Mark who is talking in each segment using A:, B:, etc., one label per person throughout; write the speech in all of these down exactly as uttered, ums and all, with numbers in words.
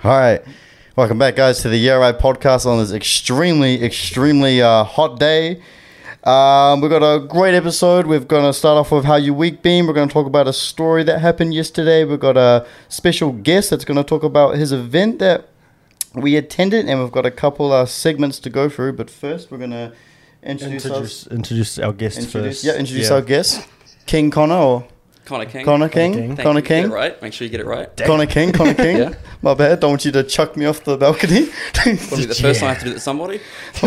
A: All right. Welcome back, guys, to the Yeah Right podcast on this extremely, extremely uh, hot day. Um, we've got a great episode. We're going to start off with how your week been. We're going to talk about a story that happened yesterday. We've got a special guest that's going to talk about his event that we attended, and we've got a couple uh, segments to go through. But first, we're going to introduce
B: Introduce,
A: us.
B: introduce our guest
A: Introduce,
B: first.
A: yeah, introduce
B: Yeah.
A: our guest, King Connor. Or
C: Connor King.
A: Connor King.
B: King.
C: Thank
A: Connor
C: you.
A: King.
C: Get it right. Make sure you get it right.
B: Damn.
A: Connor King. Connor King.
C: Yeah.
A: My bad. Don't want you to chuck me off the balcony.
C: Probably the first time I
B: Yeah.
C: have to do that to somebody.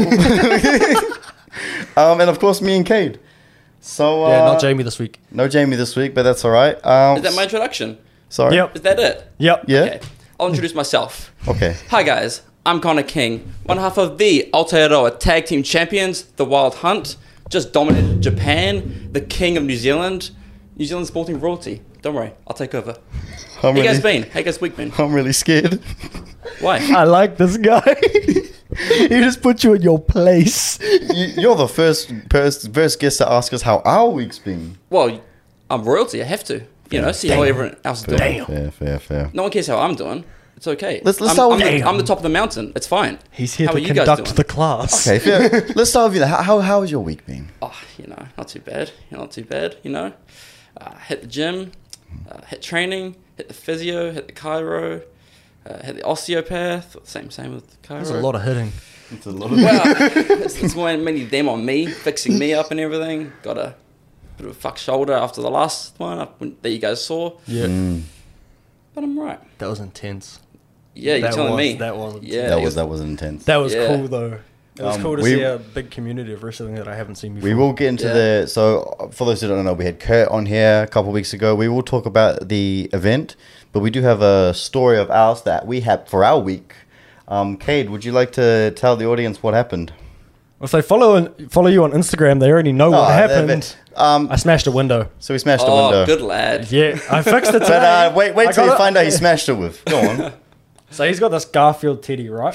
A: um, and of course, me and Cade. So uh,
B: Yeah, not Jamie this week.
A: No Jamie this week, but that's all right. Um,
C: Is that my introduction?
A: Sorry.
B: Yep.
C: Is that it?
B: Yep.
A: Yeah.
C: Okay. I'll introduce myself.
A: Okay.
C: Hi guys, I'm Connor King, one half of the Aotearoa Tag Team Champions, the Wild Hunt, just dominated Japan, the King of New Zealand, New Zealand sporting royalty. Don't worry, I'll take over.
A: I'm
C: How you
A: really,
C: guys been? How you guys week been?
A: I'm really scared.
C: Why?
B: I like this guy. He just put you in your place.
A: you, you're the first, first first guest to ask us how our week's been.
C: Well, I'm royalty, I have to. You know, see how everyone else is doing.
B: Damn.
A: Fair, fair, fair.
C: No one cares how I'm doing. It's okay.
A: Let's- let's
C: I'm,
A: start with-
C: I'm, the,
B: Damn.
C: I'm the top of the mountain. It's fine.
B: He's here
C: How
B: to
C: are you guys
B: conduct
C: doing?
B: the class.
A: Okay, fair. Let's start with you. How, how how has your week been?
C: Oh, you know, not too bad. You know, not too bad. You know, uh, hit the gym, uh, hit training, hit the physio, hit the chiro, uh, hit the osteopath. Same, same with chiro.
B: There's a lot of hitting.
A: It's a lot of
C: Well, it's, it's more mainly them on me, fixing me up and everything. Got a bit of a fucked shoulder after the last one up when, that you guys saw,
B: Yeah.
A: Mm,
C: but I'm right.
B: That was intense.
C: Yeah, you're
B: That
C: telling
B: was-
C: me.
B: that was-
C: yeah.
A: that
C: it
A: was that was intense.
B: That was
C: Yeah.
B: cool, though. It was
A: Um,
B: cool to
A: we-
B: see a big community of wrestling that I haven't seen before.
A: We will get into
C: Yeah.
A: the so for those who don't know, we had Kurt on here a couple of weeks ago. We will talk about the event, but we do have a story of ours that we had for our week. Um, Cade, would you like to tell the audience what happened?
B: If they follow follow you on Instagram, they already know what
A: Oh, that
B: happened.
A: bit. Um,
B: I smashed a window.
A: so we smashed a
C: Oh,
A: window.
C: good lad.
B: Yeah, I fixed it today.
A: But uh, wait, wait
B: I
A: till
B: got
A: you
B: it.
A: find out he smashed it with. Go on.
B: So he's got this Garfield teddy, right?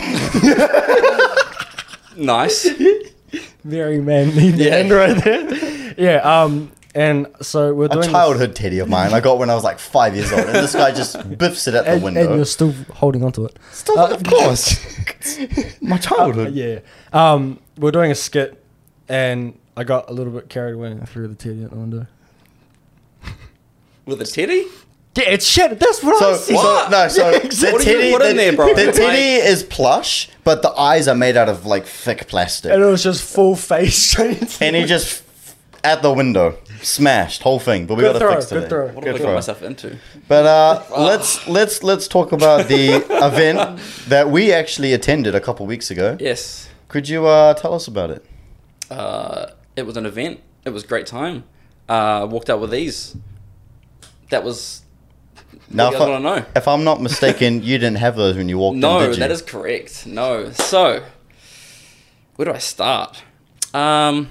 C: Nice.
B: Very manly
C: Yeah.
B: man right there. Yeah, um, and so we're
A: A
B: doing this-
A: childhood teddy of mine I got when I was like five years old, and this guy just biffs it at the
B: and,
A: window.
B: and you're still holding on to it.
A: Still, of course. My childhood.
B: Uh, yeah. Um, we're doing a skit, and I got a little bit carried away and threw the teddy out the window.
C: With a teddy?
B: Yeah, it's shit. That's what
A: So,
B: I said.
A: so no, so
B: Yeah,
A: the
B: exactly.
C: What do you
A: teddy,
C: put in
A: the,
C: there, bro?
A: the
C: Like-
A: teddy is plush, but the eyes are made out of like thick plastic,
B: And it was just full face straight into
A: and he just at the window smashed whole thing. But we
B: Good
A: got to
B: throw,
A: fix
B: good
A: it.
B: throw.
C: What have I
A: throw.
C: got myself into?
A: But uh, let's let's let's talk about the event that we actually attended a couple weeks ago.
C: Yes.
A: Could you uh, tell us about it?
C: Uh, it was an event. It was a great time. Uh, walked out with these. That was.
A: Now,
C: What do
A: if,
C: you
A: I,
C: guys want to know?
A: if I'm not mistaken, you didn't have those when you walked in,
C: No,
A: did you?
C: that is correct. No. So, where do I start? Um,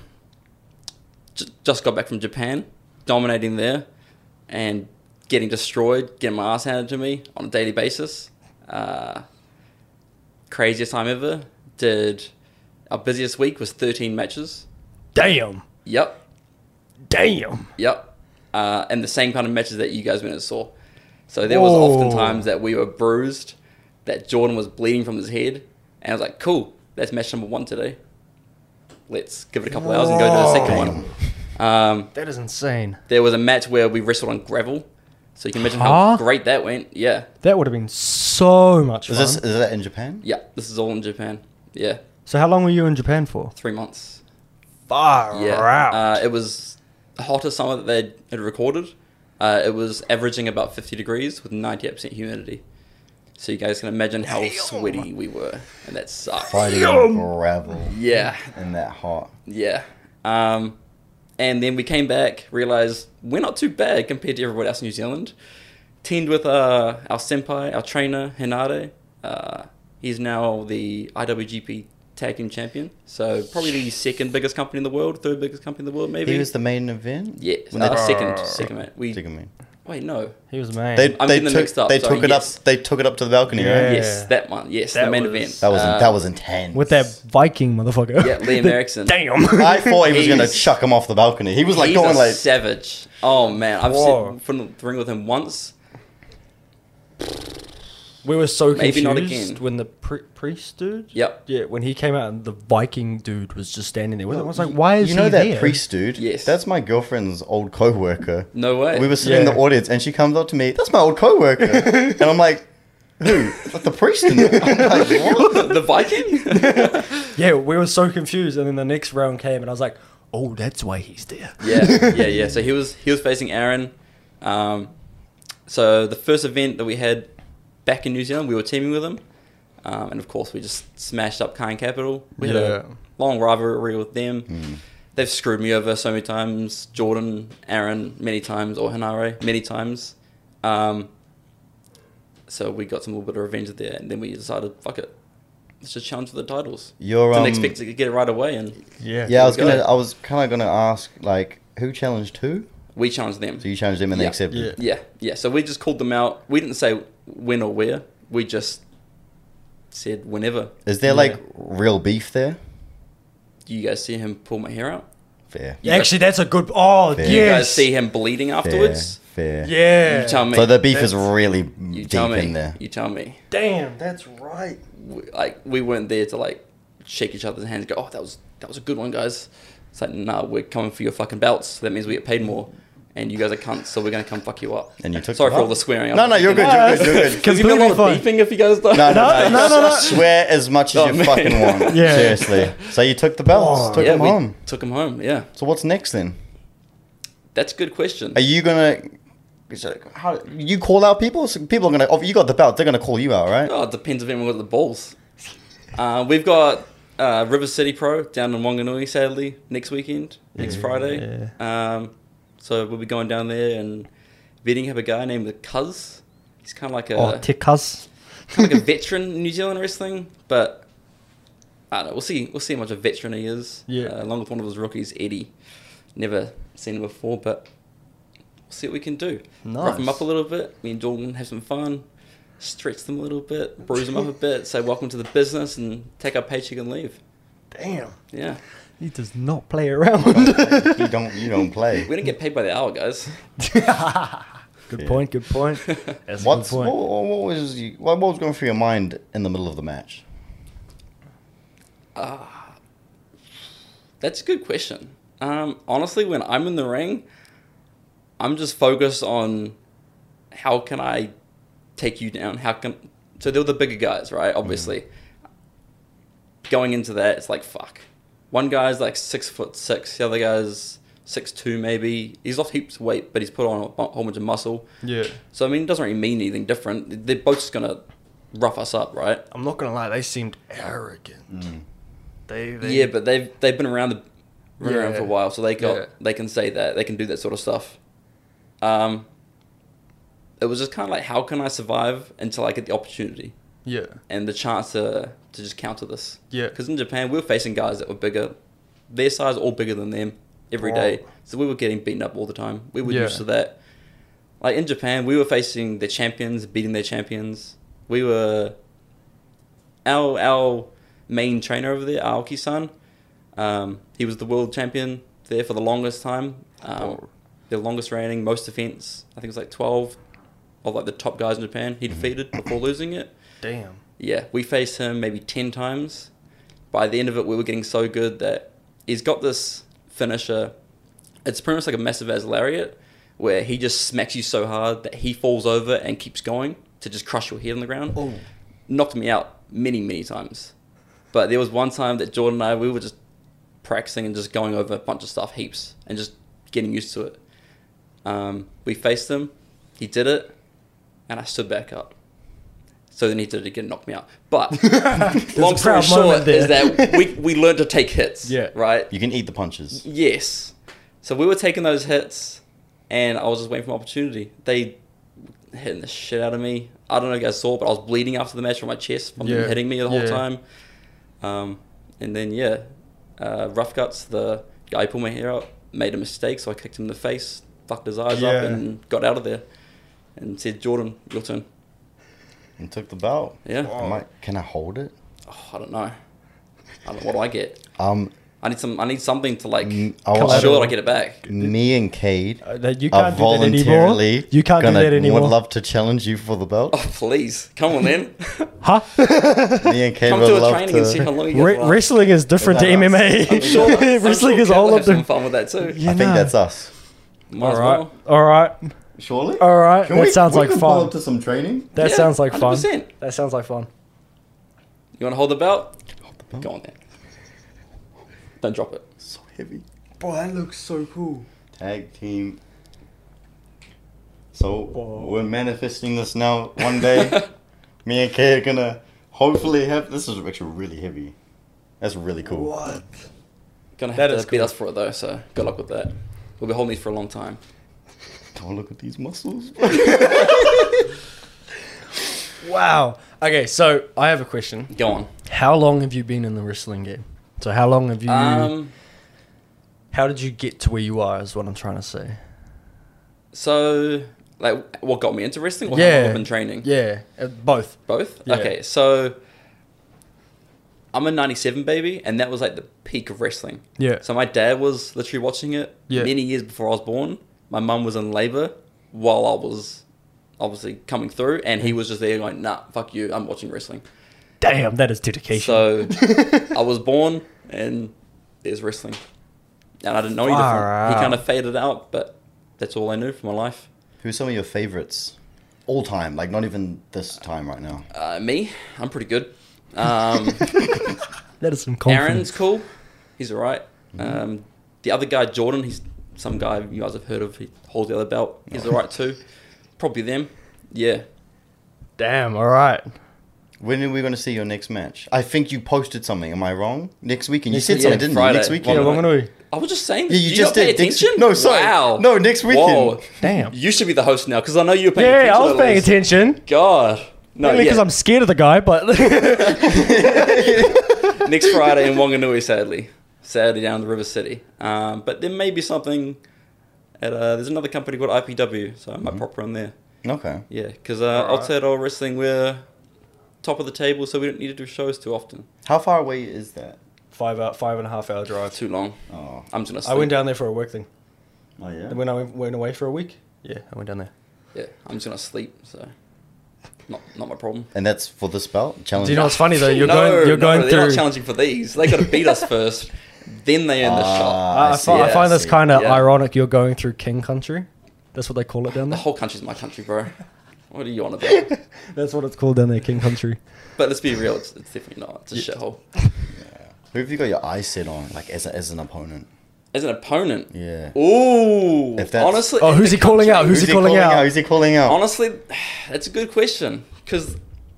C: j- just got back from Japan, dominating there, and getting destroyed, getting my ass handed to me on a daily basis. Uh, craziest time ever. Did our busiest week was thirteen matches.
B: Damn.
C: Yep.
B: Damn.
C: Yep. Uh, and the same kind of matches that you guys went and saw. So there was
B: Whoa.
C: often times that we were bruised, that Jordan was bleeding from his head, and I was like, cool, that's match number one today. Let's give it a couple hours and go to the second one. Um,
B: That is insane.
C: there was a match where we wrestled on gravel, so you can imagine
B: Huh?
C: how great that went. Yeah.
B: That would have been so much
A: Is
B: fun.
A: this is that in Japan?
C: Yeah, this is all in Japan. Yeah,
B: So how long were you in Japan for?
C: three months.
B: Far
C: Yeah.
B: out.
C: Uh, it was the hottest summer that they had recorded. Uh, it was averaging about fifty degrees with ninety-eight percent humidity. So you guys can imagine how sweaty we were, and that sucked.
A: Fighting on gravel
C: Yeah,
A: and that hot.
C: yeah. Um, and then we came back, realized we're not too bad compared to everybody else in New Zealand. Teamed with uh, our senpai, our trainer, Hinare. Uh, he's now the I W G P Tag Team Champion. So probably the second biggest company in the world, third biggest company in the world, maybe.
A: He was the main event.
C: Yeah,
A: When
C: uh,
A: they-
C: second, second mate. We
A: Second main.
C: wait, no.
B: He was a man.
A: They
C: I'm
A: they
C: getting them
A: took
C: mixed up,
A: they
C: sorry,
A: took it
C: yes.
A: up they took it up to the balcony,
B: Yeah.
A: right?
C: Yes, that one. Yes,
B: That
C: the main
B: was-
C: event.
A: That was
C: Uh,
A: that was intense.
B: With that Viking motherfucker.
C: Yeah, Liam
B: The-
C: Erickson.
B: Damn.
A: I thought he was gonna
C: He's-
A: chuck him off the balcony. He was like
C: he's
A: going
C: a
A: like
C: savage. Oh man, I've
B: Whoa.
C: sat from the ring with him once.
B: We were so confused
C: Maybe not again.
B: when the pri- priest dude.
C: Yep.
B: Yeah, when he came out and the Viking dude was just standing there with him. I was like,
A: You-
B: why is
A: you know
B: he
A: that
B: there?
A: priest dude?
C: Yes.
A: That's my girlfriend's old co-worker.
C: No way.
A: We were sitting in
B: Yeah.
A: the audience and she comes up to me, that's my old co-worker. And I'm like, who? Like the priest in there. I'm like, what?
C: the Viking?
B: Yeah, we were so confused, and then the next round came, and I was like, oh, that's why he's there.
C: yeah, yeah, yeah. So he was he was facing Aaron. Um, so the first event that we had back in New Zealand, we were teaming with him, um, and of course we just smashed up Kind Capital. We had
B: Yeah.
C: a long rivalry with them.
A: Mm.
C: They've screwed me over so many times. Jordan, Aaron, many times, or Hanare, many times. Um, so we got some little bit of revenge there, and then we decided, fuck it, let's just challenge for the titles.
A: You're,
C: Didn't
A: um,
C: expect to get it right away, and
B: Yeah.
A: Yeah, I was
C: There we
A: gonna.
C: go.
A: I was kind of gonna ask, like, who challenged who?
C: we challenged them.
A: So you challenged them and they
C: Yeah.
A: accepted.
B: Yeah.
C: Yeah, yeah. So we just called them out. We didn't say when or where. We just said whenever.
A: Is there
B: Yeah.
A: like real beef there?
C: Do you guys see him pull my hair out?
A: Fair.
B: Yeah, actually, that's a good. Oh,
A: Fair.
C: Do you guys
B: yes.
C: see him bleeding afterwards?
A: Fair. Fair.
B: Yeah.
C: You tell me.
A: So the beef is
B: That's-
A: really
C: You
A: deep
C: tell me.
A: in there.
C: You tell me.
B: Damn, that's right.
C: We, like we weren't there to like shake each other's hands. And go, oh, that was that was a good one, guys. It's like, nah, we're coming for your fucking belts. So that means we get paid more. And you guys are cunts, so we're gonna come fuck you up.
A: And you took
C: Sorry
A: the
C: for all
A: belt?
C: the swearing.
A: No, no, you're good. You're good. You're good.
C: There's gonna be a
B: Completely
C: lot of
B: fine.
C: beefing if you guys don't.
A: No, no,
B: No,
A: no.
B: no, no, no.
A: Swear as much as
C: Oh,
A: you
C: man.
A: fucking want.
B: Yeah.
A: Seriously. So you took the belts,
B: Oh.
A: took
C: yeah,
A: them
C: we
A: home.
C: took him home. Yeah,
A: So what's next then?
C: that's a good question.
A: Are you gonna? so How you call out people? So people are gonna. Oh, you got the belt. They're gonna call you out, right?
C: Oh, it depends if anyone got the balls. Uh, we've got uh, River City Pro down in Wanganui, sadly, next weekend, next
B: Yeah.
C: Friday. Um, so we'll be going down there and vetting up a guy named the Cuz. He's kind of like a
B: Oh, Tikas.
C: kind of like a veteran in New Zealand wrestling, but I don't know. We'll see. We'll see how much a veteran he is.
B: Yeah.
C: Uh, along with one of his rookies, Eddie. Never seen him before, but we'll see what we can do. Rough him
B: Nice.
C: up a little bit. Me and Jordan have some fun. Stretch them a little bit, bruise them up a bit, say welcome to the business, and take our paycheck and leave.
B: Damn.
C: Yeah,
B: He does not play around.
A: You don't. You don't play.
C: we don't get paid by the hour, guys.
B: Good
A: Yeah.
B: point, good point. That's
A: What's
B: a good
A: what,
B: point.
A: what was you, what what was going through your mind in the middle of the match?
C: That's a good question. Um, honestly, when I'm in the ring, I'm just focused on how can I take you down? How can so they're the bigger guys, right? Obviously, going into that, it's like fuck. One guy's like six foot six, the other guy's six two maybe. He's lost heaps of weight, but he's put on a bu- whole bunch of muscle.
B: Yeah.
C: So I mean, it doesn't really mean anything different. They're both just gonna rough us up, right?
B: I'm not gonna lie, they seemed arrogant. They, they
C: Yeah, but they've they've been around the been around
B: Yeah.
C: for a while, so they got
B: Yeah.
C: they can say that they can do that sort of stuff. Um, it was just kind of like, how can I survive until I get the opportunity
B: yeah,
C: and the chance to to just counter this?
B: yeah,
C: Because in Japan, we were facing guys that were bigger, their size all bigger than them every day,
B: Oh.
C: so we were getting beaten up all the time. We were
B: Yeah.
C: used to that. Like in Japan, we were facing the champions, beating their champions. We were our our main trainer over there, Aoki-san. Um, he was the world champion there for the longest time. Um,
B: Oh.
C: the longest reigning, most defense. I think it was like twelve of like the top guys in Japan. He defeated before losing it.
B: damn.
C: Yeah, we faced him maybe ten times. By the end of it, we were getting so good that he's got this finisher. It's pretty much like a massive as lariat, where he just smacks you so hard that he falls over and keeps going to just crush your head on the ground.
B: Oh,
C: Knocked me out many, many times. But there was one time that Jordan and I, we were just practicing and just going over a bunch of stuff, heaps, and just getting used to it. Um, we faced him, he did it, and I stood back up. So then he did it again, knocked me out. But long
B: a
C: story
B: proud
C: short
B: moment there.
C: is that we, we learned to take hits.
B: Yeah.
C: Right?
A: You can eat the punches.
C: Yes. So we were taking those hits, and I was just waiting for an opportunity. They hitting the shit out of me. I don't know if you guys saw, but I was bleeding after the match from my chest from them
B: Yeah.
C: hitting me the whole
B: Yeah.
C: time. Um, and then, yeah, uh, Rough Guts, the guy who pulled my hair out, made a mistake, so I kicked him in the face, fucked his eyes up,
B: Yeah.
C: and got out of there. And said, Jordan, your turn.
A: And took the belt.
C: Yeah.
B: Wow.
A: Am I, can I hold it?
C: Oh, I don't know. I don't know. What do I get?
A: Um,
C: I need some. I need something to like
A: Mm, I
C: ensure
A: want-
C: that I get it back.
A: Me and Cade
B: Uh, that you
A: are
B: can't do that anymore.
A: voluntarily
B: You can't do
A: gonna,
B: that anymore.
A: would love to challenge you for the belt.
C: Oh please, come on then.
B: Huh?
A: Me and Cade
C: Come
A: would
C: to a
A: love
C: training and see
A: to.
C: how long you
B: Re-
C: get. last.
B: wrestling is different to
A: Is that
B: M M A.
A: us?
C: I'm sure. I'm
B: Wrestling
C: sure
B: is
C: Kat
B: all
C: will
B: of
C: have some
B: them.
C: fun with that too.
B: Yeah,
A: I think
B: nah.
A: that's us.
C: Might
B: All
C: as
B: right.
C: well.
B: All right.
A: Surely.
B: All right.
A: Can
B: That
A: we-
B: sounds
A: we
B: like
A: can pull
B: fun.
A: up to some training.
B: That
C: Yeah,
B: sounds like
C: one
B: fun.
C: hundred percent.
B: That sounds like fun.
C: You want to hold the belt?
A: belt.
C: Go on then. Don't drop it.
A: So heavy.
B: Bro, that looks so cool.
A: Tag team. So
B: Whoa.
A: we're manifesting this now. One day, me and Kay are gonna hopefully have. This is actually really heavy. That's really cool.
B: What?
C: Gonna have
B: That
C: to
B: is
C: beat
B: cool.
C: us for it though. So good luck with that. We'll be holding these for a long time.
A: Don't look at these muscles.
B: Wow. Okay, so I have a question.
C: Go on.
B: How long have you been in the wrestling game? So how long have you?
C: Um.
B: how did you get to where you are? Is what I'm trying to say.
C: So, like, what got me into wrestling? Or how
B: Yeah.
C: long I've been training?
B: Yeah, uh, both.
C: Both?
B: Yeah.
C: Okay, so I'm a ninety-seven baby, and that was like the peak of wrestling.
B: Yeah.
C: So my dad was literally watching it
B: Yeah.
C: many years before I was born. My mum was in labour while I was obviously coming through, and he was just there going, nah, fuck you, I'm watching wrestling.
B: Damn, that is dedication.
C: So I was born, and there's wrestling. And I didn't know any
B: Far
C: different. He
B: out.
C: kind of faded out, but that's all I knew for my life.
A: Who's some of your favorites? All time, like not even this time right now.
C: Uh, me, I'm pretty good. Um,
B: that is some confidence.
C: Aaron's cool. He's alright. Um, the other guy, Jordan, he's some guy you guys have heard of. He holds the other belt. He's alright too. Probably them. Yeah.
B: Damn. All right.
A: When are we going to see your next match? I think you posted something. Am I wrong? Next weekend. You
B: Next
A: said
B: week-
A: something,
C: yeah,
A: didn't
C: Friday.
A: you? Next weekend.
B: Yeah,
C: Well,
B: what am I gonna do?
C: I was just saying.
A: Yeah, you
C: do
A: just
C: you not pay
A: did. Next-
C: attention?
A: no, sorry.
C: Wow.
A: No, next weekend.
C: Whoa.
B: Damn.
C: You should be the host now because I know you were paying attention.
B: Yeah, I was
C: to
B: paying
C: this.
B: attention.
C: God. No,
B: Only because
C: yeah.
B: I'm scared of the guy, but
C: Next Friday in Wanganui, sadly. Saturday down to River City. Um, but there may be something at, uh, there's another company called I P W, so I might pop around there.
A: Okay.
C: Yeah, because uh,
B: Alright.
C: Aotearoa Wrestling, we're top of the table, so we don't need to do shows too often.
A: How far away is that?
B: five hour, five and a half hour drive.
C: Too long.
A: Oh.
C: I'm just going to
B: I
C: sleep.
B: went down there for a work thing.
A: Oh yeah.
B: And when I went, went away for a week, yeah, I went down there.
C: Yeah, I'm just going to sleep, so not not my problem.
A: And that's for this belt challenge.
B: Do you know what's funny though? You're
C: no,
B: going, you're
C: no,
B: going
C: they're
B: through.
C: not challenging for these. They got to beat us first, then they earn the shot.
A: Ah,
B: I, I,
A: see,
B: fi- I
C: yeah,
B: find
A: I
B: this
A: see.
B: kind of
C: Yeah.
B: ironic. You're going through King Country. That's what they call it down
C: The
B: there.
C: whole country's my country, bro. What are you on about?
B: That's what it's called down there, King Country.
C: But let's be real, it's, it's definitely not. It's a
B: Yeah.
C: shithole.
A: Who have you got your eyes set on, like as a, as an opponent?
C: As an opponent,
A: Yeah.
C: ooh,
A: If that's-
C: honestly,
B: Oh,
C: in
B: who's
C: the
B: he calling out?
C: country-
B: Who's he calling out?
A: Who's he calling out?
C: Honestly, that's a good question because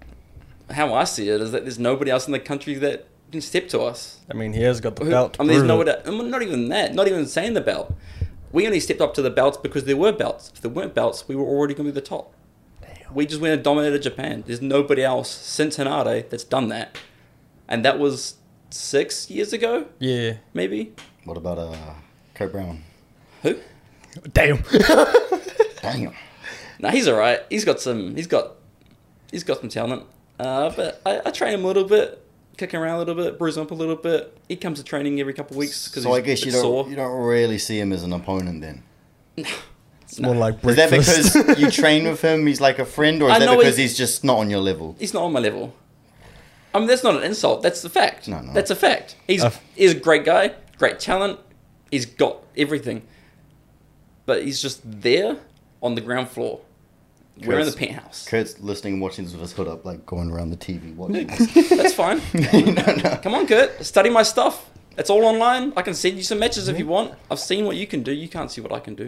C: how I see it is that there's nobody else in the country that can step to us.
B: I mean, he has got the
C: Who-
B: belt. to
C: I mean, there's
B: prove
C: no
B: it.
C: I mean, not even that. Not even saying the belt. We only stepped up to the belts because there were belts. If there weren't belts, we were already going to be the top. We just went and dominated Japan. There's nobody else since Hanade that's done that, and that was six years ago,
B: Yeah.
C: maybe.
A: What about uh, Kurt Brown?
C: Who?
B: Damn.
A: Damn.
C: No, he's all right. He's got some. He's got. He's got some talent. Uh, but I, I train him a little bit, kick him around a little bit, bruise him up a little bit. He comes to training every couple of weeks because
A: So
C: he's
A: I guess
C: a
A: you
C: bit
A: don't
C: sore.
A: you don't really see him as an opponent then.
B: It's more like
A: Is that
B: breakfast.
A: because you train with him? He's like a friend, or is
C: I
A: that
C: know
A: because
C: he's-
A: he's just not on your level?
C: He's not on my level. I mean, that's not an insult. That's the fact.
A: No, no.
C: That's a fact. He's
B: Uh,
C: he's a great guy, great talent. He's got everything, but he's just there on the ground floor. We're in the
A: Kurt's-
C: penthouse.
A: Kurt's listening and watching this with his hood up, like going around the T V watching.
C: That's fine.
A: no, no.
C: Come on, Kurt. Study my stuff. It's all online. I can send you some matches if you want. I've seen what you can do. You can't see what I can do.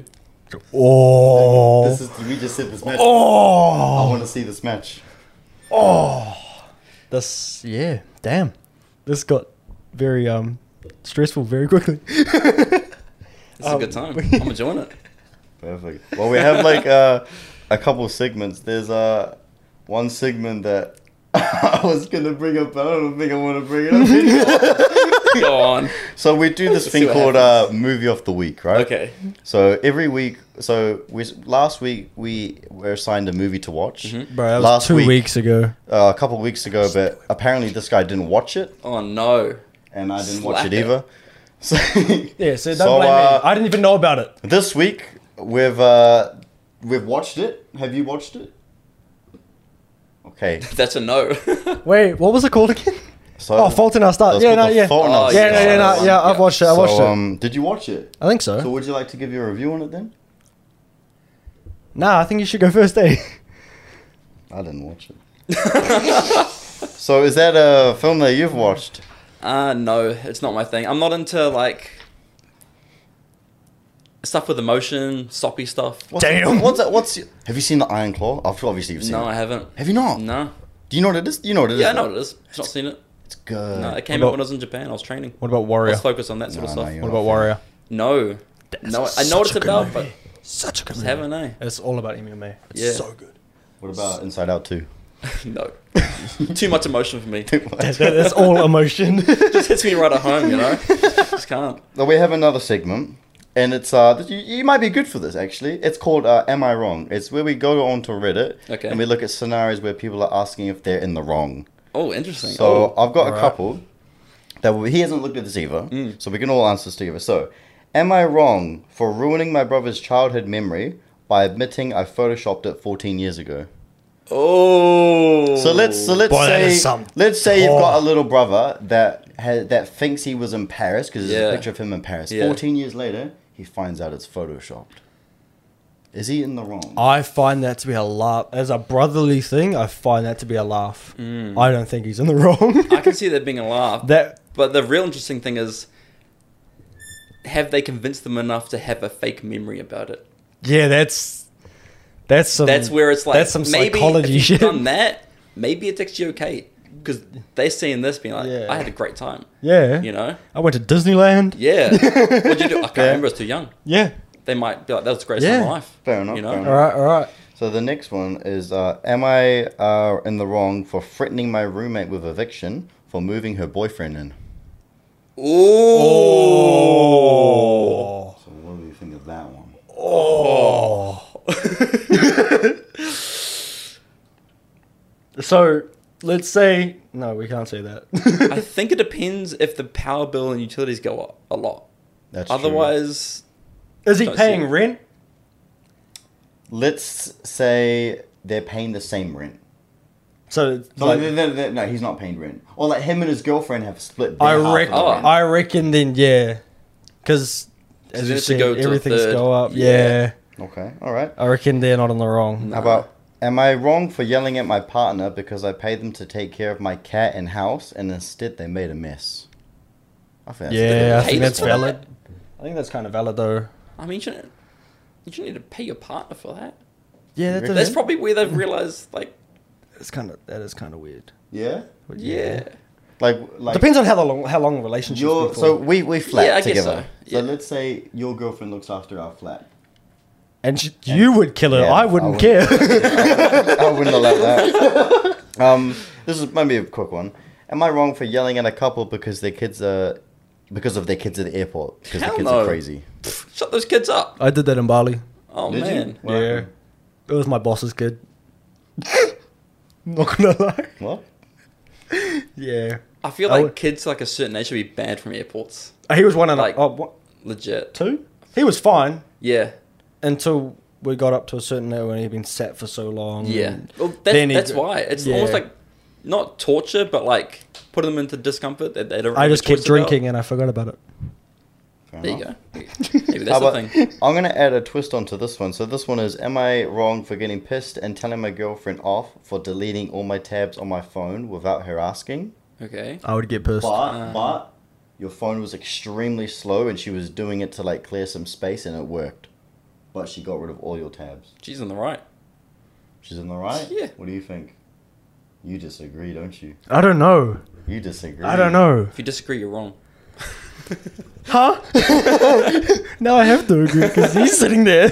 B: Oh.
A: This is we just said this match. I
B: Oh.
A: want to see this match.
B: Oh. This, yeah. Damn. This got very um stressful very quickly.
C: It's
B: Um,
C: a good time. I'm enjoying it.
A: Perfect. Well, we have like uh, a couple of segments. There's uh, one segment that I was gonna bring up, but I don't think I want to bring it up anymore.
C: Go on.
A: So we do this
C: Let's see
A: thing
C: what
A: called uh,
C: happens.
A: movie of the week, right?
C: Okay.
A: So every week, so we last week we were assigned a movie to watch.
C: Mhm.
B: Bro, that was
A: Last
B: two
A: week-
B: weeks ago.
A: Uh, a couple of weeks ago, but apparently this guy didn't watch it,
C: Oh no.
A: and I didn't watch it
C: Slacker.
A: either. So,
B: Yeah, so don't
A: So,
B: blame
A: uh,
B: me. I didn't even know about it.
A: this week we've uh, we've watched it. Have you watched it? Okay.
C: That's a no.
B: Wait, what was it called again?
A: So
B: Oh, Fault in Our Stars.
A: That's
B: Yeah,
A: called
B: no,
A: The
B: yeah.
A: Fault in Our
C: Oh,
B: Yeah, no,
A: Stars.
B: yeah, no, yeah. I've
C: Yeah.
B: watched it. I watched
A: so,
B: it.
A: um, did you watch it?
B: I think so.
A: So would you like to give your review on it then?
B: Nah, I think you should go first, eh?
A: I didn't watch it. So is that a film that you've watched?
C: Uh, no, it's not my thing. I'm not into like stuff with emotion, soppy stuff.
A: What's,
B: Damn.
A: What's that? What's have you seen the Iron Claw? Obviously you've seen
C: No,
A: it.
C: I haven't.
A: Have you not?
C: No.
A: Do you know what it is? Do you know what it is?
C: Yeah, I know what it is. I've not seen it.
A: It's good.
C: No, it came
B: What
C: out
B: about-
C: when I was in Japan. I was training.
B: What about
C: I
B: Warrior?
C: was focused on that sort of
A: No, no,
C: stuff.
A: you're
B: What
A: not
B: about
A: fan.
B: Warrior?
C: No. No, I know what it's
B: such a good
C: about, but
B: movie. Such a good
C: just
B: movie.
C: haven't, eh?
B: It's all about M M A. It's
C: Yeah.
B: so good.
A: What about Inside Out two?
C: No. Too much emotion for me.
B: That's, that's all emotion.
C: Just hits me right at home, you know? Just can't.
A: Well, we have another segment, and it's uh, you, you might be good for this actually. It's called uh, "Am I Wrong?" It's where we go onto Reddit
C: Okay.
A: and we look at scenarios where people are asking if they're in the wrong.
C: Oh, interesting.
A: So
C: oh,
A: I've got a
B: alright.
A: couple that we, he hasn't looked at this either,
C: Mm.
A: so we can all answer this together. So, am I wrong for ruining my brother's childhood memory by admitting I photoshopped it fourteen years ago?
C: oh.
A: So let's so let's
B: Boy, that
A: say
B: is some
A: let's say you've got a
B: talk.
A: little brother that has, that thinks he was in Paris because there's
C: Yeah.
A: a picture of him in Paris.
C: Yeah.
A: Fourteen years later, he finds out it's photoshopped. Is he in the wrong?
B: I find that to be a laugh. As a brotherly thing, I find that to be a laugh.
C: Mm.
B: I don't think he's in the wrong.
C: I can see that being a laugh.
B: that
C: But the real interesting thing is, have they convinced them enough to have a fake memory about it?
B: yeah, that's that's some.
C: That's where it's like,
B: that's some
C: maybe
B: psychology
C: if you've
B: shit.
C: done that, maybe it's actually okay. Because they're seeing this being like,
B: Yeah.
C: I had a great time.
B: Yeah,
C: You know?
B: I went to Disneyland.
C: Yeah. What'd you do? I can't
A: Yeah.
C: remember, it's too young.
B: Yeah.
C: They might be like, that was the greatest time
B: Yeah.
C: of my life.
A: Fair enough,
C: You know?
A: fair
B: All
A: enough.
B: right. All right.
A: So the next one is: uh, am I uh, in the wrong for threatening my roommate with eviction for moving her boyfriend in?
C: Oh.
A: So what do you think of that one?
B: Oh. So let's say no, we can't say that.
C: I think it depends if the power bill and utilities go up a lot.
A: That's true.
C: Otherwise,
B: Is he
C: Don't
B: paying
C: see it.
B: rent?
A: Let's say they're paying the same rent.
B: So it's
A: So
B: like,
A: they- they- they- no, he's not paying rent. Or like him and his girlfriend have split.
B: I
A: their half
B: reckon.
A: of the
C: Oh.
A: rent.
B: I reckon then yeah, because
C: So
B: as
C: then
B: you
C: it should
B: said,
C: go to a
B: everything's
C: third.
B: go up.
C: Yeah.
B: Yeah.
A: Okay, all right.
B: I reckon they're not in the wrong.
C: No.
A: How about, am I wrong for yelling at my partner because I paid them to take care of my cat and house, and instead they made a mess? I think that's a bit
B: Yeah,
A: of
B: I
A: a
B: think
C: hate
B: that's
C: for
B: valid. I think that's kind of valid though.
C: I mean, you shouldn't, you shouldn't need to pay your partner for that.
B: Yeah,
A: that
B: that
C: That's
B: does,
C: probably where they've realised, like,
B: it's kind of that is kind of weird.
A: Yeah,
B: But
C: yeah.
A: like like
B: Depends on how long how long the relationship's
A: your
B: been for.
A: so we we flat
C: Yeah, I guess
A: together.
C: so.
A: So
C: Yeah.
A: let's say your girlfriend looks after our flat.
B: and sh- you would kill her.
A: Yeah,
B: I
A: I
B: wouldn't
A: would.
B: care.
A: I wouldn't allow that. Um, this is maybe a quick one. Am I wrong for yelling at a couple because their kids are because of their kids at the airport because
C: Hell
A: the kids
C: no.
A: are crazy?
C: Shut those kids up.
B: I did that in Bali.
C: Oh,
A: Did you?
C: man.
A: What
B: Yeah.
A: happened?
B: It was my boss's kid. Not gonna lie.
A: What?
B: Yeah.
C: I feel
B: I
C: like
B: would-
C: kids like a certain age should be banned from airports.
B: He was one of
C: Like-
B: like oh what
C: Legit.
B: two? He was fine
C: Yeah.
B: until we got up to a certain level when he'd been sat for so long.
C: Yeah.
B: and-
C: Well, that,
B: Then he
C: that's
B: go-
C: why. It's
B: yeah.
C: almost like not torture, but like putting them into discomfort that they don't
B: I
C: have a
B: just kept
C: choice about.
B: drinking and I forgot about it.
A: Fair
C: There you
A: enough.
C: go. Maybe that's
A: How
C: the
A: about-
C: thing.
A: I'm gonna add a twist onto this one. So this one is: am I wrong for getting pissed and telling my girlfriend off for deleting all my tabs on my phone without her asking?
C: Okay.
B: I would get pissed.
A: But
C: Uh.
A: but your phone was extremely slow, and she was doing it to like clear some space, and it worked. But she got rid of all your tabs.
C: She's on the right.
A: She's in the right.
C: Yeah.
A: What do you think? You disagree, don't you?
B: I don't know.
A: You disagree.
B: I don't know.
C: If you disagree, you're wrong.
B: Huh? Now I have to agree because he's sitting there.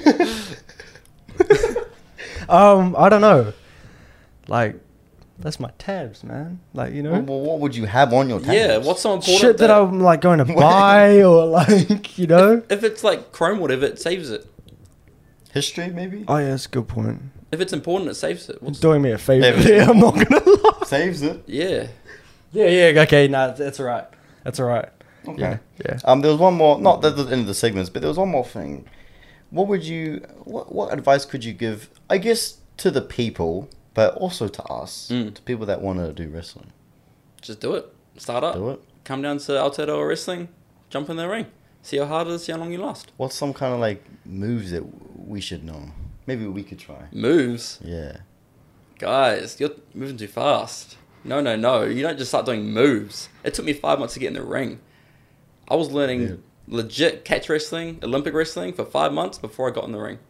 B: um, I don't know. Like, that's my tabs, man. Like, you know,
A: Well, well, what would you have on your tabs?
C: Yeah. What's so important?
B: shit that I'm like going to buy or like, you know.
C: If it's like Chrome, whatever, it saves it.
A: History, maybe.
B: Oh yeah, that's a good point.
C: If it's important, it saves it. What's,
B: Doing me a favor
A: Yeah, but-
B: there. I'm not gonna lie.
A: Saves it.
C: yeah.
B: Yeah, yeah. Okay, nah, that's alright. That's alright.
A: Okay.
B: Yeah. Yeah.
A: Um, there was one more. Not at the end of the segments, but there was one more thing. What would you? What what advice could you give? I guess to the people, but also to us,
C: Mm.
A: to people that want to do wrestling.
C: Just do it. Start up.
A: Do it.
C: Come down to Aotearoa Wrestling. Jump in the ring. See how hard it is. See how long you last.
A: What's some kind of like moves that we should know? Maybe we could try.
C: Moves.
A: Yeah.
C: Guys, you're moving too fast. No, no, no. You don't just start doing moves. It took me five months to get in the ring. I was learning
A: Yeah.
C: legit catch wrestling, Olympic wrestling for five months before I got in the ring.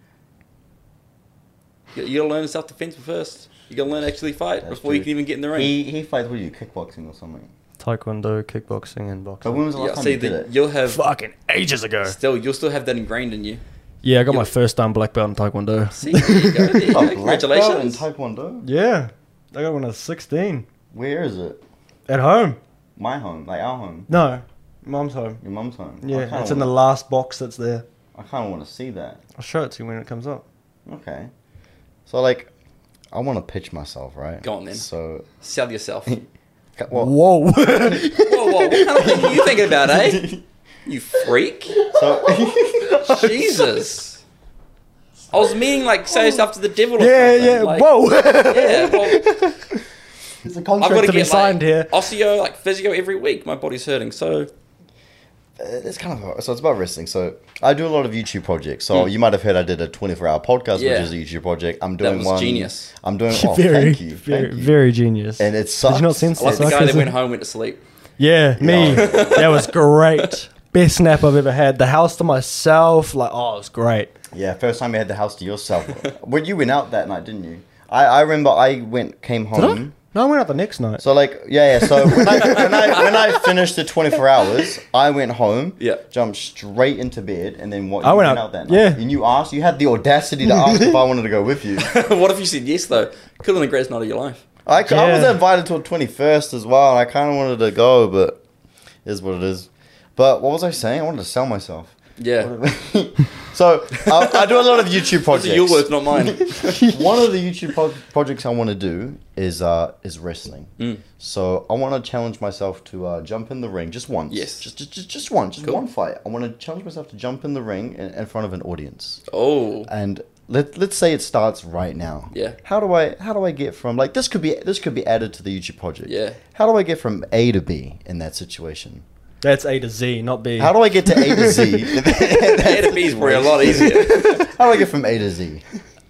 C: You, you gotta learn self-defense first. You gotta learn to actually fight
A: That's
C: before you
A: true.
C: can even get in the ring.
A: He he fights with you kickboxing or something.
B: Taekwondo, kickboxing, and
A: But
B: boxing.
A: when was the last
C: Yeah,
A: time
C: see,
A: you did
C: the,
A: it?
C: you'll have
B: Fucking ages ago.
C: still, you'll still have that ingrained in you.
B: Yeah, I got my
C: You'll-
B: first um, black belt in Taekwondo.
C: See, there you go. There you
A: Oh,
C: go.
A: black belt in
C: Congratulations.
A: Taekwondo.
B: Yeah, I got when I was sixteen.
A: Where is it?
B: At home.
A: My home, like our home,
B: No, mum's home.
A: your mum's home. I
B: Yeah,
A: kinda
B: it's in the
A: wanna-
B: last box that's there.
A: I kind of want to see that.
B: I'll show it to you when it comes up.
A: Okay. So like, I want to pitch myself, right?
C: Go on then.
A: So,
C: Sell yourself. Whoa,
A: well,
B: Whoa.
C: whoa. What kind of thing are you thinking about, eh? You freak.
A: so
C: Jesus. I was meaning like sell yourself to the devil or
B: yeah,
C: something.
B: yeah.
C: Like,
B: Whoa.
C: Yeah, well,
B: It's a
C: I've
B: contract
C: got
B: to
C: to
B: be
C: get
B: signed
C: like,
B: here.
C: osteo, like physio every week. My body's hurting. So,
A: it's kind of so it's about wrestling. So I do a lot of YouTube projects. So
C: Mm.
A: you might have heard I did a twenty-four hour podcast,
C: Yeah.
A: which is a YouTube project. I'm
C: that
A: doing
C: was
A: one.
C: genius.
A: I'm doing. Oh,
B: very,
A: thank you,
B: very,
A: thank you.
B: very genius.
A: And it
B: Did
A: sucks.
B: you not sense
C: I like
B: the
C: the guy that
B: sarcasm?
C: went home, went to sleep.
B: Yeah, me.
A: Yeah.
B: That was great. Best snap I've ever had. The house to myself. Like, oh, it was great.
A: Yeah, first time you had the house to yourself. Well, you went out that night, didn't you? I, I remember I went came
B: Did I?
A: home.
B: No, I went out the next night.
A: So like yeah, yeah. So when I when I when I finished the twenty-four hours, I went home,
C: Yeah.
A: jumped straight into bed, and then what?
B: I
A: you
B: went out-
A: that night.
B: yeah.
A: And you asked, you had the audacity to ask if I wanted to go with you.
C: What if you said yes though? Could have been the greatest night of your life.
A: I, I was
B: Yeah.
A: invited to a twenty-first as well, and I kind of wanted to go, but it is what it is. But what was I saying? I wanted to sell myself.
C: Yeah.
A: So I, I do a lot of YouTube projects.
C: Those are your words, not mine.
A: One of the YouTube pro- projects I want to do is uh is wrestling.
C: Mm.
A: So I want to challenge myself to uh, jump in the ring just once.
C: Yes.
A: Just just just, just one, just
C: Cool.
A: one fight. I want to challenge myself to jump in the ring in, in front of an audience.
C: Oh.
A: And let let's say it starts right now.
C: Yeah.
A: How do I how do I get from like this could be this could be added to the YouTube project.
C: Yeah.
A: How do I get from A to B in that situation?
B: That's A to Z, not B.
A: How do I get to A to Z?
C: A to B is probably a lot easier.
A: How do I get from A to Z?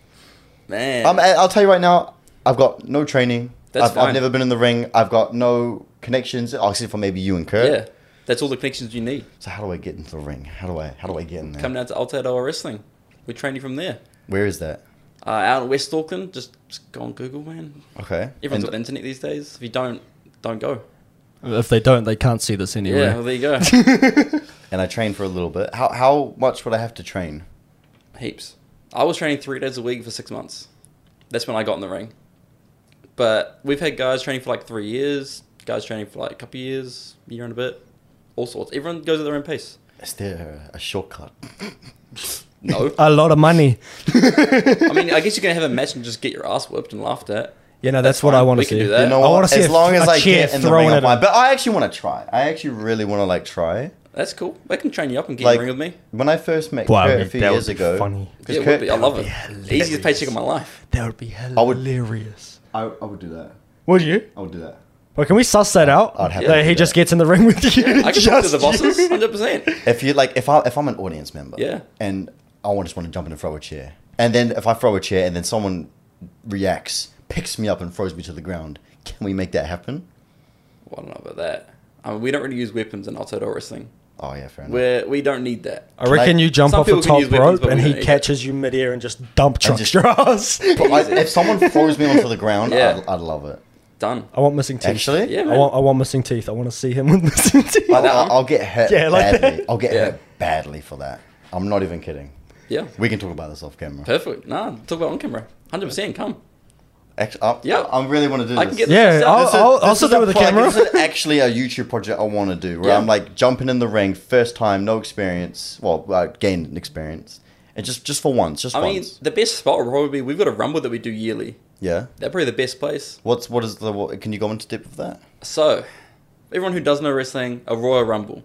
C: Man.
A: Um, I- I'll tell you right now, I've got no training.
C: That's
A: I've, I've
C: fine.
A: never been in the ring. I've got no connections, except for maybe you and Kurt.
C: Yeah. That's all the connections you need.
A: So how do I get into the ring? How do I how do I get in there?
C: Come down to Aotearoa Wrestling. We train you from there.
A: Where is that?
C: Uh, out in West Auckland, just, just go on Google, man.
A: Okay.
C: Everyone's
A: And-
C: got the internet these days. If you don't, don't go.
B: If they don't, they can't see this
C: Yeah,
B: anyway.
C: well, there you go.
A: and I train for a little bit. How how much would I have to train?
C: Heaps. I was training three days a week for six months. That's when I got in the ring. But we've had guys training for like three years, guys training for like a couple of years, year and a bit, all sorts. Everyone goes at their own pace.
A: Is there a shortcut?
C: No.
B: A lot of money.
C: I mean, I guess you can have a match and just get your ass whipped and laughed at.
B: You know, that's,
C: That's
B: what
C: fine.
B: I want
C: We
B: to
C: can
B: see.
C: do that.
A: You know
B: I
A: what?
B: wanna see
A: as
B: a-
A: long as
B: a
A: I
B: chair
A: get in the
B: thrown
A: ring,
B: at
A: I'm fine.
B: him.
A: But I actually want to try. I actually really want to like try.
C: That's cool. They can train you up and get
A: Like
C: in the ring with me.
A: when I first met
B: Wow,
A: Kurt a few
B: that would
A: years
B: be
A: ago.
B: funny.
A: 'cause
C: Yeah, it
A: Kurt-
C: would be. I love it.
B: hilarious.
C: Easiest paycheck of my life.
B: That would be
A: I would-
B: hilarious.
A: I, I would do that.
B: Would you?
A: I would do that.
B: Well, can we suss that out?
A: I'd have
B: that
A: to do
B: he
A: that.
B: just gets in the ring with you.
C: I can talk to
B: Just
C: the bosses,
B: you.
C: one hundred percent.
A: If you like, if I if I'm an audience member,
C: Yeah.
A: and I want just want to jump in and throw a chair, and then if I throw a chair and then someone reacts, picks me up and throws me to the ground, can we make that happen?
C: Well, I don't know about that. I mean, we don't really use weapons in Aotearoa Wrestling.
A: Oh yeah, fair enough.
C: Where we don't need that.
B: I reckon
A: Like,
B: you jump
C: some
B: off the
C: people can
B: top
C: use weapons,
B: rope
C: but
B: and
C: we
B: he
C: don't need
B: catches you midair and just dump trucks
A: just-
B: your ass.
A: But I, if someone throws me onto the ground,
C: Yeah.
A: I'd, I'd love it.
C: Done.
B: I want missing teeth.
A: Actually,
C: Yeah,
B: I
C: man.
B: want I want missing teeth. I want to see him with missing teeth.
C: Like
A: I'll,
C: that
A: I'll,
C: one?
A: I'll get hurt
B: Yeah, like that.
A: badly. I'll get
C: Yeah.
A: hurt badly for that. I'm not even kidding.
C: Yeah.
A: We can talk about this off camera.
C: Perfect. Nah, talk about it on camera. one hundred percent. Come.
A: Actually, I,
C: Yeah.
A: I really want to do this.
C: I can get
B: Yeah,
C: this.
B: I'll-
A: This is-
B: I'll-
A: this
B: I'll
A: is
B: sit there
A: a
B: with the
A: pro- like,
B: camera.
A: This is actually a YouTube project I want to do, where
C: Yeah.
A: I'm like jumping in the ring, first time, no experience. Well, uh, gain experience, and just just for once, just
C: I mean,
A: once.
C: the best spot would probably be we've got a rumble that we do yearly.
A: Yeah.
C: That's probably the best place.
A: What's what is the? What, can you go into depth of that?
C: So, everyone who does know wrestling, a Royal Rumble.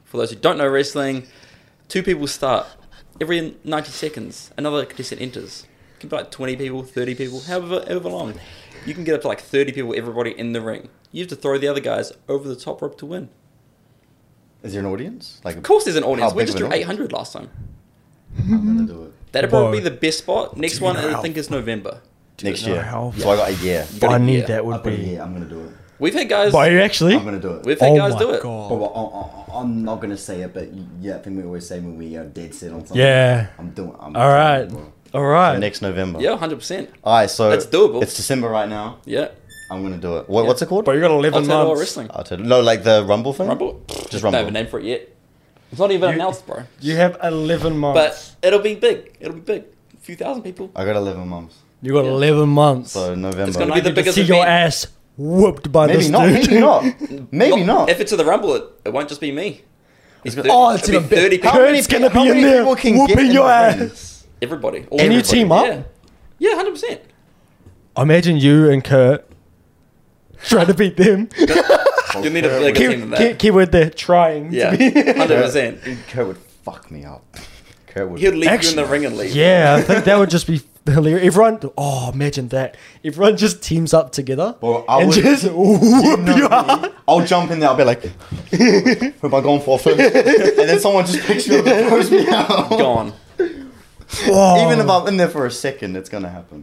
C: For those who don't know wrestling, two people start. Every ninety seconds, another contestant enters. It can be like twenty people, thirty people, however, however long. You can get up to like thirty people, everybody in the ring. You have to throw the other guys over the top rope to win.
A: Is there an audience? Like,
C: Of course there's an audience.
A: How
C: We
A: big
C: just
A: of an
C: drew eight hundred last time.
A: I'm gonna do it
C: That'd
B: Boy.
C: probably be the best spot. Next
B: Do you
C: one,
B: know
C: I
B: how-
C: think, is November.
A: next
B: know
A: year.
B: how
A: So I got a year.
C: You got a
B: Funny
C: year.
B: that
A: I've
B: would
A: got a
B: be.
A: year. I'm gonna do it.
C: We've had guys.
B: But you actually?
A: I'm gonna do it.
C: We've had
B: Oh
C: guys
B: my
C: do it.
B: god.
A: But well, I, I, I'm not gonna say it, but yeah, I think we always say when we are dead set on something.
B: Yeah.
A: I'm doing. I'm
B: All right.
A: doing it,
B: All
A: bro.
B: right.
A: So next November.
C: Yeah, one hundred percent.
A: All right. So
C: That's doable.
A: It's December right now.
C: Yeah.
A: I'm gonna do it. What,
C: Yeah.
A: What's it called?
B: But you got eleven
C: I'll tell you
B: months.
C: wrestling.
A: I'll tell you. No, like the Rumble thing.
C: Rumble?
A: Just
C: Don't have a
A: Rumble.
C: name for it yet. It's not even
B: You-
C: announced, bro.
B: You have eleven months.
C: But it'll be big. It'll be big. A few thousand people.
A: I got eleven months.
B: you got
C: Yeah.
B: eleven months.
A: So November.
C: It's gonna
B: I
C: be the
B: get to
C: biggest
B: see your
C: event.
B: ass whooped by
A: maybe
B: this
A: not.
B: dude.
A: Maybe not. Maybe not.
C: If it's to the Rumble, it, it won't just be me. It's
A: gonna-
C: thir-
B: Oh, it's
C: it'll
B: gonna
C: be
B: be-
C: thirty
B: How
C: people.
B: many Kurt's gonna
A: how
B: be in
A: many
B: there
A: people can
B: whooping
A: get in
B: your
A: the
B: ass.
A: ring?
C: Everybody. All
B: Can you
C: everybody.
B: team up?
C: Yeah, yeah, hundred percent.
B: Imagine you and Kurt trying to beat them.
C: You need a bigger
B: Key,
C: team than
B: key,
C: that.
B: keyword there, trying.
C: Yeah,
B: To be.
C: hundred percent.
A: Kurt would fuck me up. Kurt would.
C: He'll leave you in
B: Actually-
C: the ring and leave.
B: Yeah, I think that would just be hilarious. Everyone, oh, imagine that. Everyone just teams up together
A: Well, I
B: and
A: would-
B: just
A: You
B: whoop
A: know
B: you
A: me.
B: up.
A: I'll jump in there. I'll be like, "Who am I going for first? And then someone just picks me up and throws me out.
C: Gone.
B: Oh,
A: Even if I'm in there for a second, it's gonna happen.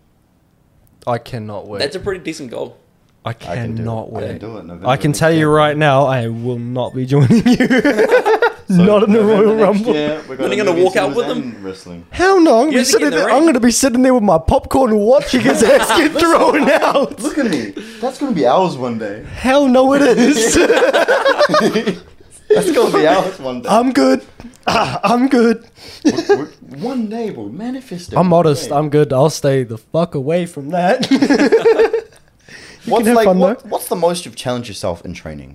B: I cannot wait.
C: That's a pretty decent goal.
B: I
A: I can do
B: cannot
A: it.
B: wait.
A: I can do it. November
B: I can
A: next
B: tell you
A: year.
B: right now, I will not be joining you.
A: So
B: not in the
A: November
B: Royal
A: next
B: Rumble.
A: year, we're
C: Then you're
A: do
C: gonna walk out
A: Cinemas
C: with them?
A: and Wrestling.
B: Hell no! I'm
C: You
B: gonna, be
C: have to get
B: sitting
C: in the
B: there,
C: ring.
B: I'm gonna be sitting there with my popcorn watching his ass get thrown out.
A: Look at me. That's gonna be ours one day.
B: Hell no, it is.
A: That's gonna be ours one day.
B: I'm good. Ah, I'm good.
A: We're- one day, bro. Manifest it.
B: I'm
A: one
B: modest.
A: day.
B: I'm good. I'll stay the fuck away from that.
A: What's
B: have
A: like?
B: fun,
A: What,
B: though.
A: what's the most you've challenged yourself in training?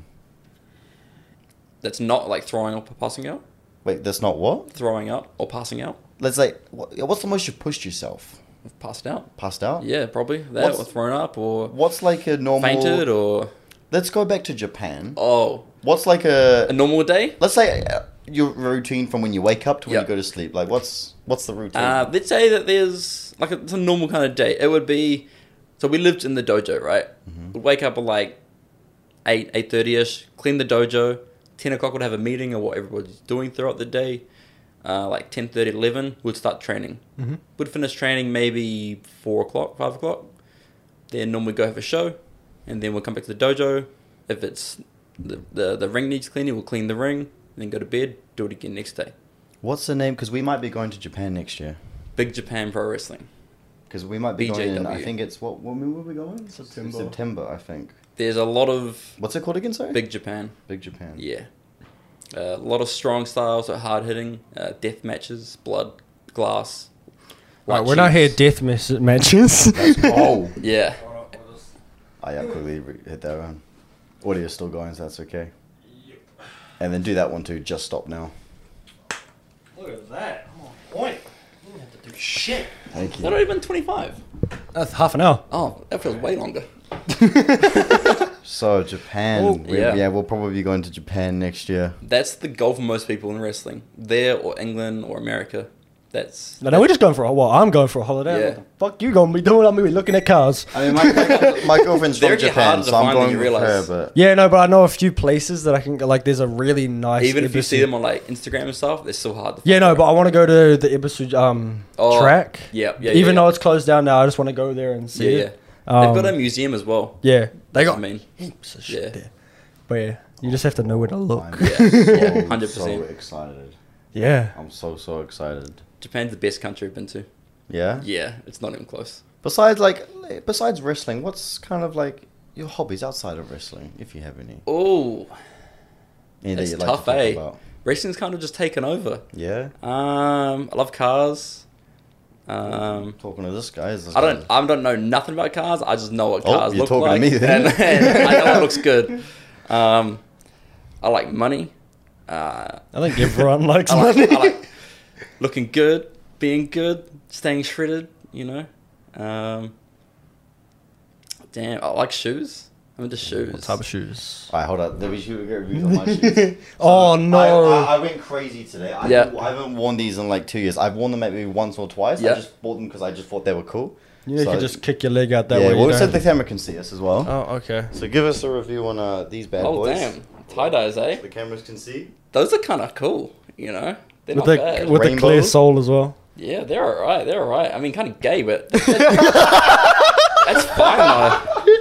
C: That's not like throwing up or passing out.
A: Wait, that's not what?
C: Throwing up or passing out.
A: Let's like. What, what's the most you've pushed yourself?
C: I've passed out.
A: Passed out?
C: Yeah, probably that
A: What's-
C: or thrown up or
A: What's like a normal?
C: fainted or
A: Let's go back to Japan.
C: oh
A: What's like a?
C: a normal day.
A: Let's say uh, your routine from when you wake up to when
C: Yep.
A: you go to sleep. Like, what's what's the routine?
C: Uh, let's say that there's like a, it's a normal kind of day. It would be so we lived in the dojo, right?
A: Mm-hmm.
C: We'd wake up at like eight eight thirty ish, clean the dojo. Ten o'clock would have a meeting of what everybody's doing throughout the day. Uh, like ten thirty, eleven, we'd start training.
B: Mhm.
C: We'd finish training maybe four o'clock, five o'clock. Then normally go have a show, and then we'll come back to the dojo. If it's the the, the ring needs cleaning, we'll clean the ring. Then go to bed, do it again next day.
A: What's the name? Because we might be going to Japan next year.
C: Big Japan Pro Wrestling.
A: Because we might be going. In, I
C: B J W.
A: think it's what? When were we going?
B: September.
A: September, I think.
C: There's a lot of
A: What's it called again? Sorry.
C: Big Japan.
A: Big Japan.
C: Yeah. Uh, a lot of strong styles, so hard hitting, uh, death matches, blood, glass.
B: Right,
C: white
B: we're not here
C: sheets.
B: death mes- matches.
A: Oh.
C: Yeah.
A: Oh yeah, quickly re- hit that one. Audio's still going, so that's okay. And then do that one too. Just stop now.
B: Look at that. I'm on point. You don't have to do shit.
A: Thank
C: Has
A: you.
C: that already been twenty-five?
B: That's half an hour.
C: Oh, that feels way longer.
A: So Japan.
C: Oh,
A: we,
C: yeah.
A: yeah. we'll probably be going to Japan next year.
C: That's the goal for most people in wrestling. There or England or America. That's
B: No, no, we're just going for a well. I'm going for a holiday.
C: Yeah.
B: What the fuck you gonna be doing? I'm gonna be looking at cars.
A: I mean, my, my, my girlfriend's from
C: They're actually
A: Japan,
C: harder to
A: so I'm
C: find than
A: going
C: you
A: with her.
C: realise.
A: But
B: Yeah, no, but I know a few places that I can go. Like, there's a really nice.
C: even if you
B: Ibisu-
C: see them on like Instagram and stuff, they're still hard to find.
B: Yeah, no, but I want to go to the Ibisu um
C: Oh,
B: track.
C: Yeah, yeah.
B: Even
C: yeah,
B: though it's closed down now, I just want to go there and see
C: yeah, yeah.
B: it. Um,
C: They've got a museum as well.
B: yeah, they
C: I
B: got
C: mean,
B: heaps of shit
C: yeah.
B: there. But yeah, you just have to know where to look.
A: I'm
C: Yeah,
A: so,
C: yeah, one hundred
A: so
C: percent.
A: excited.
B: Yeah.
A: I'm so so excited.
C: Japan's the best country I've been to.
A: Yeah.
C: Yeah, it's not even close.
A: Besides, like, besides wrestling, what's kind of like your hobbies outside of wrestling, if you have any?
C: Oh,
A: Any that
C: it's
A: you'd like
C: tough,
A: to talk
C: eh?
A: about?
C: Wrestling's kind of just taken over.
A: Yeah.
C: Um, I love cars. Um,
A: Talking to this guy. Is this
C: I don't.
A: guy-
C: I don't know nothing about cars. I just know what
A: Oh,
C: cars
A: you're
C: look
A: talking to
C: like,
A: me then.
C: and, and I know it looks good. Um, I like money. Uh,
B: I think everyone likes
C: I like,
B: money.
C: I like looking good, being good, staying shredded. You know. Um, damn, I like shoes. I'm into shoes.
B: What type of shoes?
A: Alright, hold up. Let me shoot a review on my shoes.
B: Oh,
A: So,
B: no.
A: I, I, I went crazy today. I,
C: Yeah.
A: haven't, I haven't worn these in like two years. I've worn them maybe once or twice.
C: Yeah.
A: I just bought them because I just thought they were cool.
B: Yeah, you
A: So-
B: could just kick your leg out that
A: yeah,
B: way.
A: well,
B: you
A: so
B: don't-
A: the camera can see us as well.
B: Oh, okay.
A: So give us a review on uh, these bad
C: Oh,
A: boys.
C: damn. Tie-dyes, eh?
A: The cameras can see.
C: Those are kind of cool, you know? They're
B: With
C: not
B: the
C: bad.
B: with the clear
A: Rainbows?
B: sole as well.
C: Yeah, they're alright. They're alright. I mean, kind of gay, but that's fine though.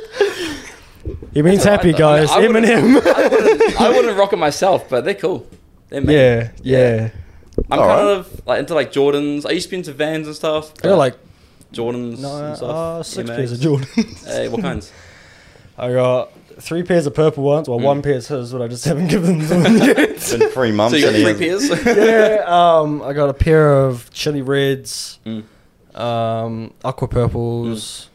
B: He means
C: That's
B: happy,
C: alright,
B: guys.
C: though. I mean, I
B: Eminem.
C: I wouldn't, I wouldn't rock it myself, but they're cool. They're made.
B: yeah, yeah.
C: I'm
A: Alright.
C: kind of like into like Jordans. I used to be into Vans and stuff.
B: They're
C: but
B: like
C: Jordans
B: no,
C: and stuff.
B: uh, six
C: Air
B: pairs of
C: Max.
B: Jordans.
C: Hey, what kinds?
B: I got three pairs of purple ones. Well,
C: Mm.
B: one pair is his, but I just haven't given them to him yet.
A: It's been three months.
C: So you got
A: and
C: three
A: he hasn't-
C: pairs?
B: yeah, um, I got a pair of chili reds,
C: Mm.
B: um, aqua purples.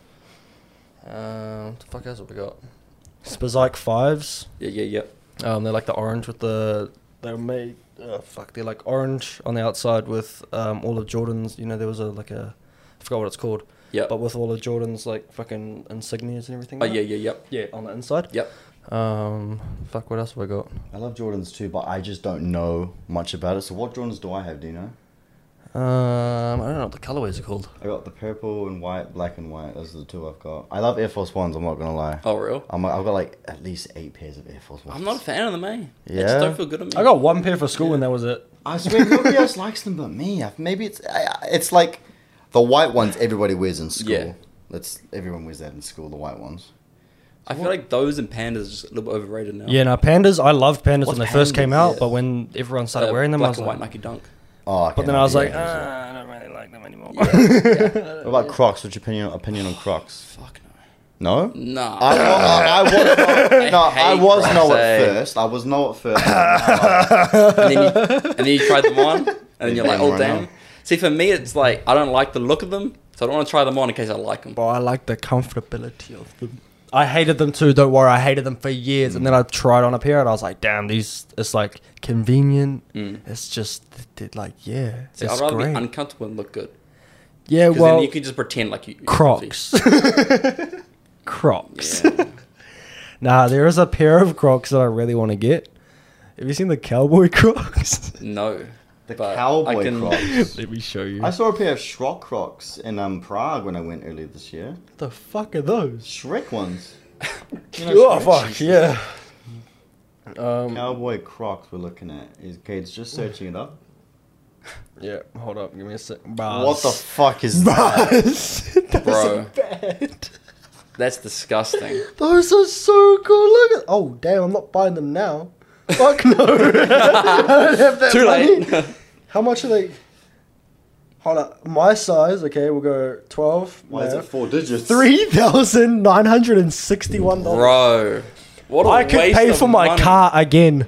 B: Um, what the fuck else have we got? Spazike fives.
C: Yeah, yeah, yeah.
B: Um, they're like the orange with the. They're made. Oh, fuck, they're like orange on the outside with um, all of Jordan's. You know, there was a like a. I forgot what it's called.
C: Yep.
B: But with all of Jordan's like fucking insignias and everything.
C: Oh,
B: on
C: yeah,
B: it.
C: yeah, yep.
B: Yeah, on the inside.
C: Yep.
B: Um, fuck, what else have I got?
A: I love Jordans too, but I just don't know much about it. So what Jordans do I have? Do you know?
B: Um, I don't know what the colorways are called.
A: I got the purple and white, black and white. Those are the two I've got. I love Air Force Ones. I'm not gonna lie.
C: Oh, real?
A: I'm, I've got like at least eight pairs of Air Force Ones.
C: I'm not a fan of them, eh? They
A: Yeah?
C: just don't feel good on me.
B: I got one pair for school and that was it.
A: I swear nobody else likes them but me. I- Maybe it's I- I- it's like the white ones everybody wears in school.
C: Yeah.
A: That's everyone wears that in school. The white ones.
C: I feel like those and pandas are just a little bit overrated now.
B: Yeah, no, pandas. I loved pandas
A: What's
B: when they first came
A: pandas?
B: out,
C: Yeah.
B: but when everyone started
C: Uh,
B: wearing them, I
C: black
B: was
C: and
B: like,
C: white Nike Dunk.
A: Oh, okay,
B: but then I was
A: yeah,
B: like,
A: yeah.
B: ah, I don't really like them anymore.
C: Yeah, yeah.
A: What about Crocs? What's your opinion opinion on Crocs?
C: Fuck no.
A: No.
C: Nah.
A: I, I, I was no, no, I
C: hate
A: was
C: Crocs,
A: no
C: eh?
A: at first. I was no at first. I
C: and, then you, and then you tried them on, and then you're like,
A: Bang
C: oh
A: right
C: damn.
A: now.
C: See, for me, it's like I don't like the look of them, so I don't want to try them on in case I like them.
B: But I like the comfortability of them. I hated them too. Don't worry, I hated them for years, and then I tried on a pair, and I was like, "Damn, these!" It's like convenient.
C: Mm.
B: It's just it, like yeah,
C: See,
B: it's
C: I'd rather
B: great.
C: be uncomfortable and look good.
B: yeah,
C: Because
B: well,
C: then you can just pretend like you. you're
B: Crocs. Crocs.
C: comfy. Yeah.
B: Nah, there is a pair of Crocs that I really want to get. Have you seen the cowboy Crocs?
C: No.
A: The
C: but
A: cowboy
C: I can,
A: Crocs.
B: Let me show you.
A: I saw a pair of Shrek Crocs in um, Prague when I went earlier this year.
B: What the fuck are those?
A: Shrek ones. You know
B: Oh
A: Shrek?
B: fuck yeah. Um,
A: Cowboy Crocs we're looking at. Is Kate's just searching it up.
B: yeah, hold up, give me a sec.
A: What the fuck is that?
B: Bars. Those
C: Bro.
B: are bad.
C: That's disgusting.
B: Those are so cool. Look at. Oh damn! I'm not buying them now. Fuck no. I don't have that
C: Too
B: money.
C: late.
B: How much are they? Hold up. My size. Okay, we'll go twelve.
A: Why is it four digits?
B: Three thousand nine hundred and sixty-one dollars.
C: Bro. What a
B: I could
C: waste
B: pay
C: of
B: for my
C: money.
B: car again.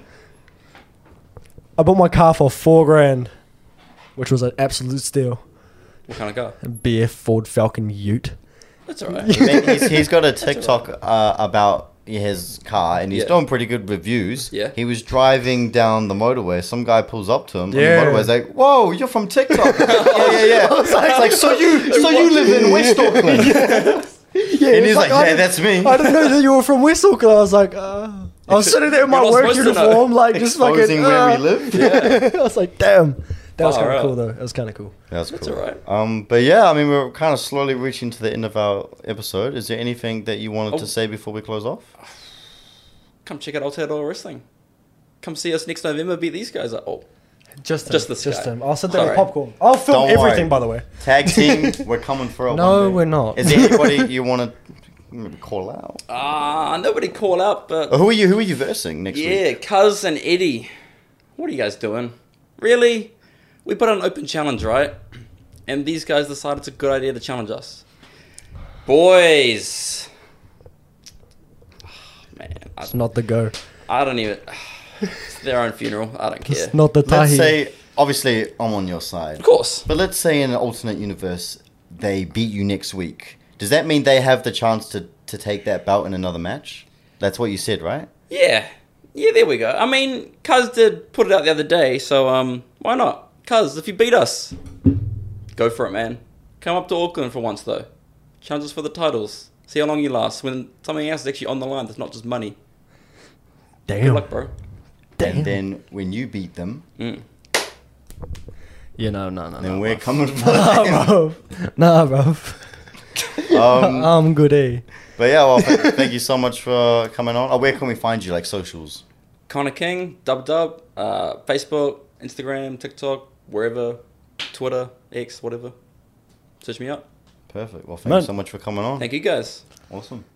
B: I bought my car for four grand, which was an absolute steal.
C: What kind of car?
B: A B F Ford Falcon Ute.
C: That's alright.
A: I mean, he's, he's got a TikTok uh, about his car and he's
C: Yeah.
A: doing pretty good reviews.
C: Yeah.
A: He was driving down the motorway. Some guy pulls up to him
B: Yeah.
A: on the motorway. He's like, "Whoa, you're from TikTok." yeah, yeah, yeah. It's like, so you, so you live in West Auckland?
B: Yeah,
A: And
B: it's
A: he's like,
B: I
A: "Yeah,
B: didn't-
A: that's me."
B: I didn't know that you were from West Auckland. I was like, uh, I was sitting there in my
C: You're not
B: work
C: supposed to know.
B: uniform, like just fucking.
A: Exposing where we
B: uh,
A: live.
C: Yeah.
B: I was like, damn, that was
C: Far
B: kind of
C: out.
B: cool though. It was kind of cool.
A: That's
C: That's
A: cool.
C: alright.
A: Um, but yeah, I mean, we're kind of slowly reaching to the end of our episode. Is there anything that you wanted
C: Oh.
A: to say before we close off?
C: Come check out Aotearoa Wrestling. Come see us next November. Beat these guys up. Oh,
B: Just him,
C: Just this
B: just
C: guy.
B: him. I'll sit there with
C: Alright.
B: popcorn. I'll film
A: Don't
B: everything,
A: worry.
B: by the way.
A: Tag team, we're coming for it.
B: No,
A: one day.
B: we're not.
A: Is there anybody you want to call out?
C: ah, nobody call out, but
A: Or who are you? Who are you versing next week?
C: yeah, Cuz and Eddie. What are you guys doing? Really? We put out an open challenge, right? And these guys decided it's a good idea to challenge us. Boys. Man, I,
B: It's not the go.
C: I don't even. It's their own funeral. I don't care.
B: It's not the
A: Let's
B: tahi.
A: say, obviously, I'm on your side.
C: Of course.
A: But let's say in an alternate universe, they beat you next week. Does that mean they have the chance to, to take that belt in another match? That's what you said, right?
C: Yeah. Yeah, there we go. I mean, Cuz did put it out the other day, so um, why not? Cuz, if you beat us, go for it, man. Come up to Auckland for once, though. Challenge us for the titles. See how long you last. When something else is actually on the line, that's not just money.
B: Damn.
C: Good luck, bro.
B: Damn.
A: And then when you beat them,
C: Mm.
B: You know, no, no,
A: then
B: no.
A: we're
B: bro.
A: coming for
B: Nah,
A: them.
B: bro. Nah, bro.
A: Um,
B: I'm good, eh?
A: but yeah, well, th- thank you so much for coming on. Oh, where can we find you, like socials?
C: Connor King, Dub Dub, uh, Facebook, Instagram, TikTok, wherever, Twitter, X, whatever. Search me up.
A: Perfect. Well, thank
B: Man.
A: you so much for coming on.
C: Thank you guys.
A: Awesome.